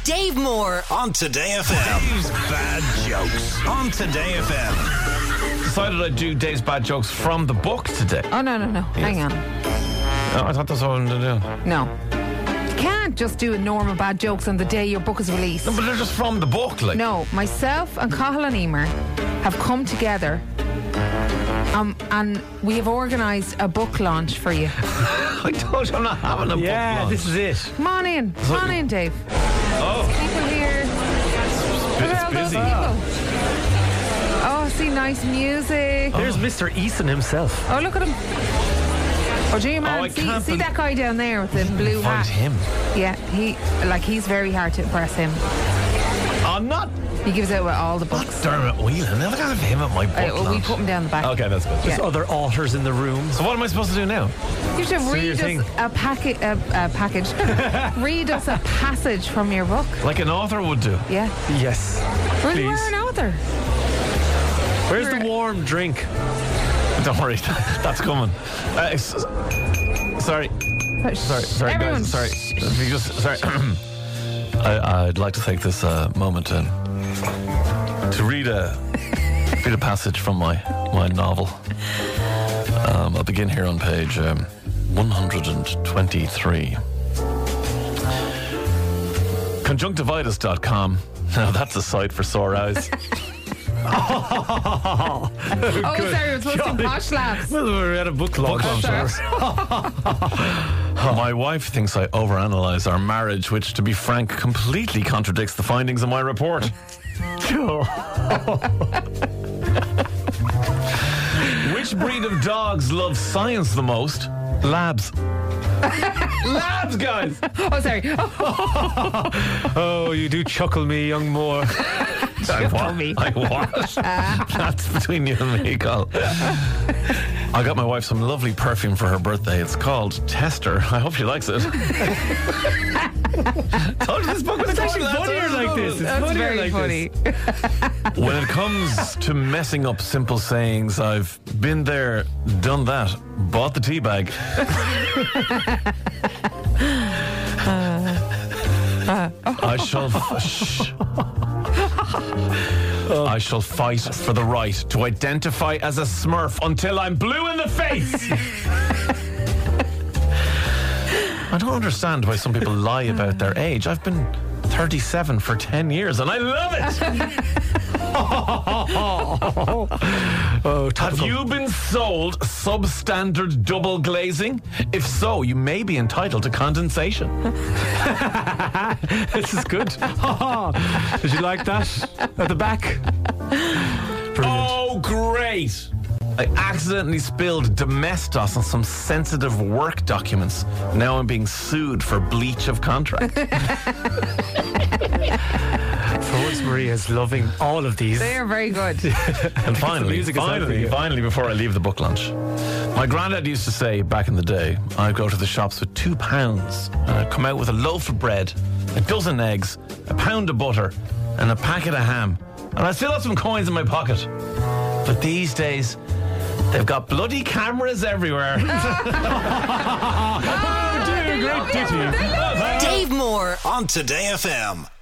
Dave Moore on Today FM. Dave's bad jokes on Today FM. Decided I'd do Dave's bad jokes from the book today. Oh, no. Hang on. Oh, I thought that's what I wanted to do. No. You can't just do normal bad jokes on the day your book is released. No, but they're just from the book, like. No, myself and Cathal and Emer have come together and we have organised a book launch for you. I told you I'm not having a book launch. This is it. Come on in, Dave. Oh, People here. Look at all those busy. people. Oh, see, nice music. There's Mr. Eason himself. Oh, look at him. Oh, gee, Oh, I man, can't see that guy down there with the blue find hat? him. Yeah, he's very hard to impress him. I'm not He gives out all the books. Dermot Whelan. Never got him at my book We launch. put him down the back. Okay, that's good. Yeah. Other authors in the room. So what am I supposed to do now? You should your read thing. us a package. Read us a passage from your book. Like an author would do. Yeah. Yes. Really, Please. we're an author. Where's the warm drink? Don't worry, that's coming. Sorry, Everyone, guys. Sorry. If you just, sorry. I'd like to take this moment to read a passage from my novel. I'll begin here on page 123. Conjunctivitis.com. Now that's a site for sore eyes. Oh, sorry, it was supposed to be posh laughs. Well, we're at a book launch. My wife thinks I overanalyze our marriage, which, to be frank, completely contradicts the findings of my report. Which breed of dogs love science the most? Labs. Labs, guys. Oh, sorry. Oh, you do chuckle me, young Moore. I what? That's between you and me, Carl. I got my wife some lovely perfume for her birthday. It's called Tester. I hope she likes it. Told you this book was It's actually funnier like this. It's That's funnier very like funny. this. When it comes to messing up simple sayings, I've been there, done that, bought the tea bag. I shall fight for the right to identify as a Smurf until I'm blue in the face. I don't understand why some people lie about their age. I've been 37 for 10 years and I love it. Have you been sold substandard double glazing? If so, you may be entitled to condensation. This is good. Did you like that? At the back? Brilliant. Oh, great. I accidentally spilled Domestos on some sensitive work documents. Now I'm being sued for breach of contract. Florence Maria is loving all of these. They are very good. And finally, music is helping you. before I leave the book lunch, my granddad used to say back in the day, I'd go to the shops with £2 and I'd come out with a loaf of bread, a dozen eggs, a pound of butter and a packet of ham. And I still have some coins in my pocket. But these days, they've got bloody cameras everywhere. Oh, dear, great ditty. Dave Moore on Today FM.